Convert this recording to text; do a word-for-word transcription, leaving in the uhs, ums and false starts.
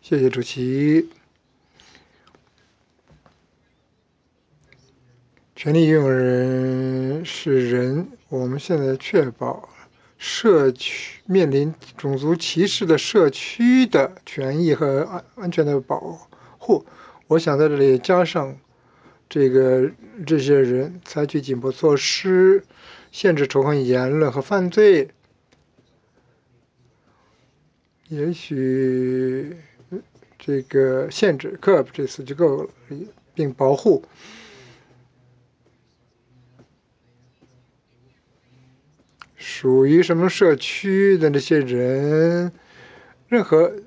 谢谢主席。权利拥有人是人，我们现在确保社区面临种族歧视的社区的权益和安安全的保护。我想在这里加上这个这些人采取紧迫措施，限制仇恨言论和犯罪。也许这个限制 curb 这词就够了，并保护属于什么社区的那些人，任何